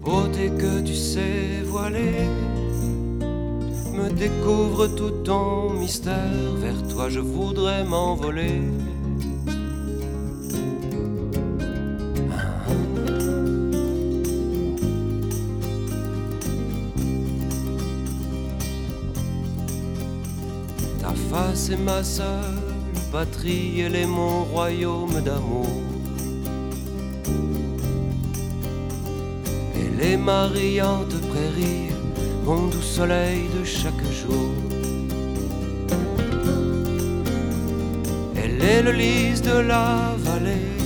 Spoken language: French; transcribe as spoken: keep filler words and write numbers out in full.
beauté que tu sais voiler me découvre tout ton mystère. Vers toi je voudrais m'envoler. Ta face est ma seule patrie, elle est mon royaume d'amour. Elle est ma riante prairie, mon doux soleil de chaque jour. Elle est le lys de la vallée,